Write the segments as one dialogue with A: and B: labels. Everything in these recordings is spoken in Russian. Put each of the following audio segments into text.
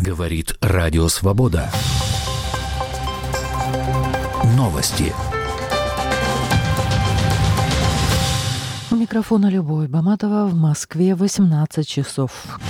A: Говорит Радио Свобода. Новости.
B: У микрофона Любовь Баматова. В Москве 18 часов.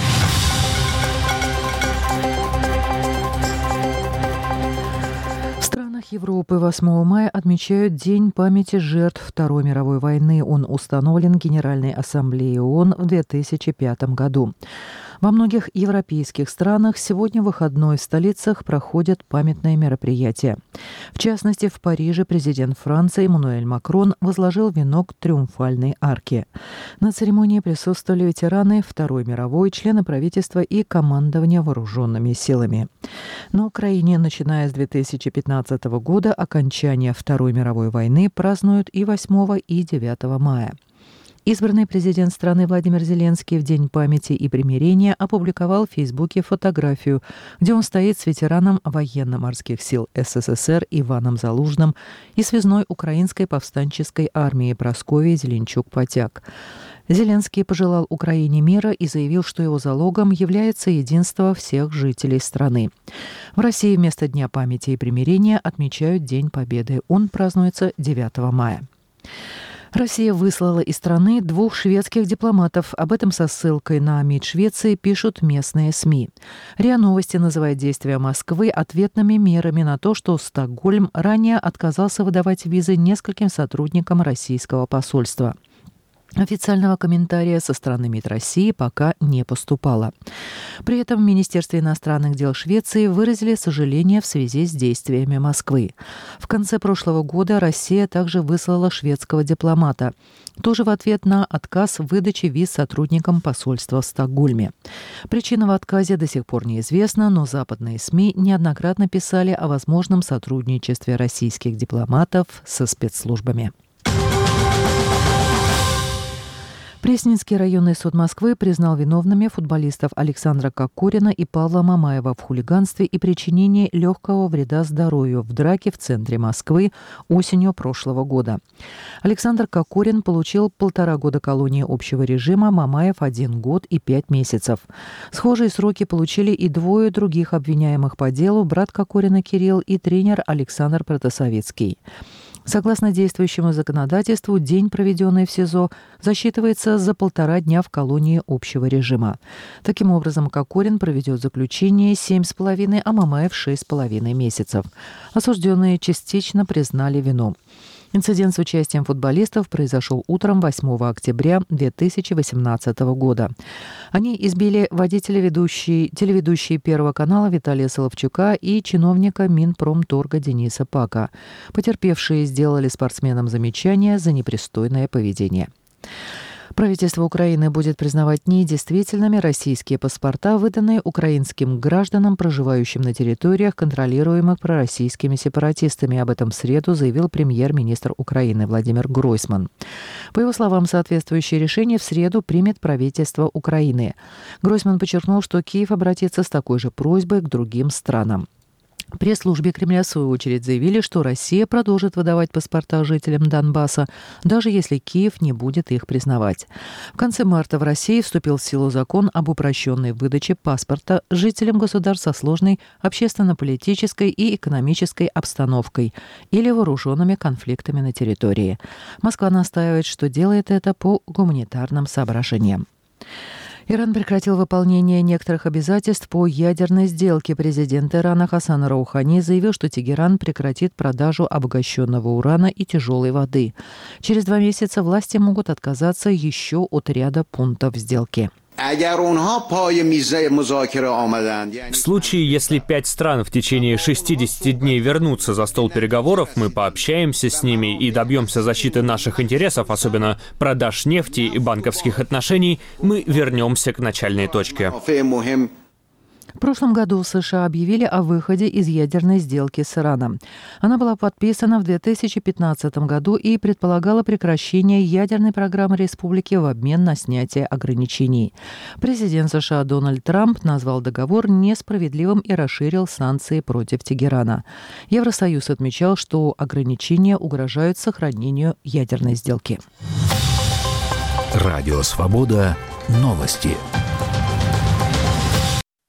B: В странах Европы 8 мая отмечают День памяти жертв Второй мировой войны. Он установлен Генеральной Ассамблеей ООН в 2005 году. Во многих европейских странах сегодня выходной в столицах проходят памятные мероприятия. В частности, в Париже президент Франции Эммануэль Макрон возложил венок Триумфальной арки. На церемонии присутствовали ветераны Второй мировой, члены правительства и командования вооруженными силами. На Украине, начиная с 2015 года, окончание Второй мировой войны празднуют и 8 и 9 мая. Избранный президент страны Владимир Зеленский в День памяти и примирения опубликовал в Фейсбуке фотографию, где он стоит с ветераном военно-морских сил СССР Иваном Залужным и связной украинской повстанческой армии Прасковьей Зеленчук-Потяк. Зеленский пожелал Украине мира и заявил, что его залогом является единство всех жителей страны. В России вместо Дня памяти и примирения отмечают День Победы. Он празднуется 9 мая. Россия выслала из страны 2 шведских дипломатов. Об этом со ссылкой на МИД Швеции пишут местные СМИ. РИА Новости называет действия Москвы ответными мерами на то, что Стокгольм ранее отказался выдавать визы нескольким сотрудникам российского посольства. Официального комментария со стороны МИД России пока не поступало. При этом в Министерстве иностранных дел Швеции выразили сожаление в связи с действиями Москвы. В конце прошлого года Россия также выслала шведского дипломата, тоже в ответ на отказ в выдаче виз сотрудникам посольства в Стокгольме. Причина в отказе до сих пор неизвестна, но западные СМИ неоднократно писали о возможном сотрудничестве российских дипломатов со спецслужбами. Пресненский районный суд Москвы признал виновными футболистов Александра Кокорина и Павла Мамаева в хулиганстве и причинении легкого вреда здоровью в драке в центре Москвы осенью прошлого года. Александр Кокорин получил 1,5 года колонии общего режима, Мамаев 1 год и 5 месяцев. Схожие сроки получили и 2 других обвиняемых по делу: брат Кокорина Кирилл и тренер Александр Протасовицкий. Согласно действующему законодательству, день, проведенный в СИЗО, засчитывается за 1,5 дня в колонии общего режима. Таким образом, Кокорин проведет заключение 7,5, а Мамаев 6,5 месяцев. Осужденные частично признали вину. Инцидент с участием футболистов произошел утром 8 октября 2018 года. Они избили водителя телеведущей Первого канала Виталия Соловчука и чиновника Минпромторга Дениса Пака. Потерпевшие сделали спортсменам замечания за непристойное поведение. Правительство Украины будет признавать недействительными российские паспорта, выданные украинским гражданам, проживающим на территориях, контролируемых пророссийскими сепаратистами. Об этом в среду заявил премьер-министр Украины Владимир Гройсман. По его словам, соответствующее решение в среду примет правительство Украины. Гройсман подчеркнул, что Киев обратится с такой же просьбой к другим странам. В пресс-службе Кремля, в свою очередь, заявили, что Россия продолжит выдавать паспорта жителям Донбасса, даже если Киев не будет их признавать. В конце марта в России вступил в силу закон об упрощенной выдаче паспорта жителям государств со сложной общественно-политической и экономической обстановкой или вооруженными конфликтами на территории. Москва настаивает, что делает это по гуманитарным соображениям. Иран прекратил выполнение некоторых обязательств по ядерной сделке. Президент Ирана Хасан Роухани заявил, что Тегеран прекратит продажу обогащенного урана и тяжелой воды. Через 2 месяца власти могут отказаться еще от ряда пунктов сделки.
C: В случае, если 5 стран в течение 60 дней вернутся за стол переговоров, мы пообщаемся с ними и добьемся защиты наших интересов, особенно продаж нефти и банковских отношений, мы вернемся к начальной точке.
B: В прошлом году США объявили о выходе из ядерной сделки с Ираном. Она была подписана в 2015 году и предполагала прекращение ядерной программы республики в обмен на снятие ограничений. Президент США Дональд Трамп назвал договор несправедливым и расширил санкции против Тегерана. Евросоюз отмечал, что ограничения угрожают сохранению ядерной сделки.
A: Радио Свобода. Новости.